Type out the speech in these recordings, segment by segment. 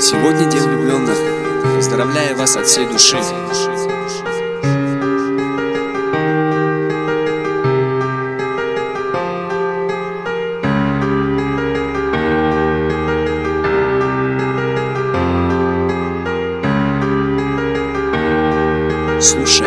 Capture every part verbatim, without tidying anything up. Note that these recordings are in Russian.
Сегодня день влюбленных. Поздравляю вас от всей души. Слушай.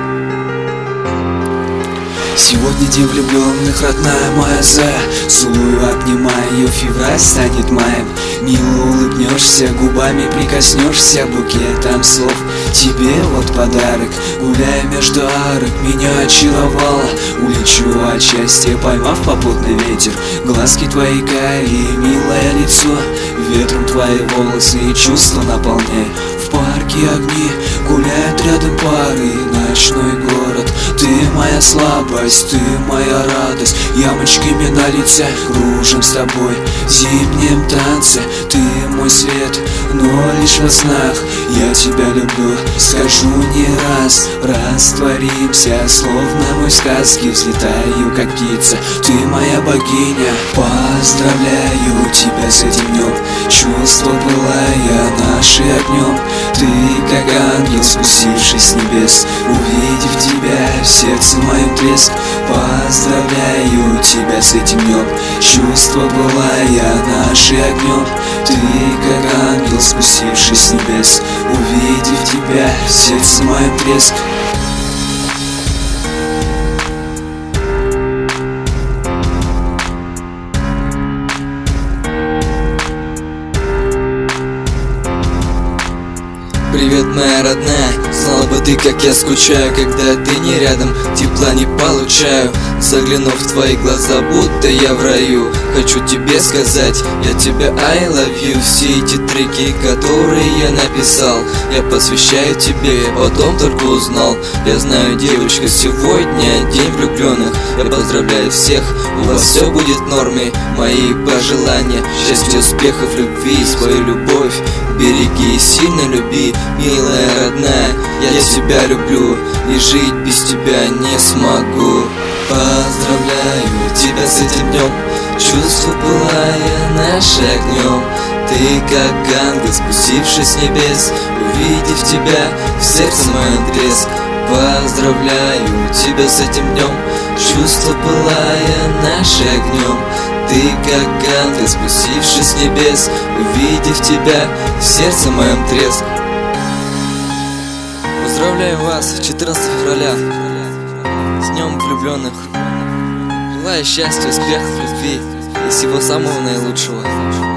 Сегодня день влюбленных, родная моя зая. Целую, обнимаю ее, февраль станет маем. Мило улыбнешься, губами прикоснешься букетом слов. Тебе вот подарок, гуляя между арок, меня очаровала. Улечу от счастья, поймав попутный ветер. Глазки твои карие, милое лицо. Ветром твои волосы и чувства наполняй. В парке огни, гуляют рядом пары. Ночной город, ты моя слабость, ты моя радость. Ямочками на лице кружим с тобой в зимнем танце. Ты мой свет, но лишь во снах. Я тебя люблю, скажу не раз. Растворимся, словно мы в сказке. Взлетаю, как птица, ты моя богиня. Поздравляю тебя с этим днем. Чувство былая наши огнем. Ты как ангел, спустившись с небес. Увидев тебя, в сердце моем треск. Поздравляю тебя с этим днем. Чувство былая наши огнем. Ты как ангел, спустившись с небес. Увидев тебя, в сердце моем треск. Привет, моя родная, знала бы ты, как я скучаю, когда ты не рядом, тепла не получаю. Заглянув в твои глаза, будто я в раю, хочу тебе сказать, я тебя I love you. Все эти треки, которые я написал, я посвящаю тебе, потом только узнал. Я знаю, девочка, сегодня день влюбленных. Я поздравляю всех, у вас все будет в норме. Мои пожелания, счастья, успехов, любви, свою любовь береги и сильно люби. Милая родная, я тебя люблю, и жить без тебя не смогу. Поздравляю тебя с этим днем. Чувство былая наше огнем. Ты как ангел, спустившись с небес. Увидев тебя, в сердце моем треск. Поздравляю тебя с этим днем. Чувство былая наше огнем. Ты как ангел, спустившись с небес. Увидев тебя, в сердце моем треск. Поздравляю вас четырнадцатого февраля с днем влюбленных. Желаю счастья, успехов, любви и всего самого наилучшего.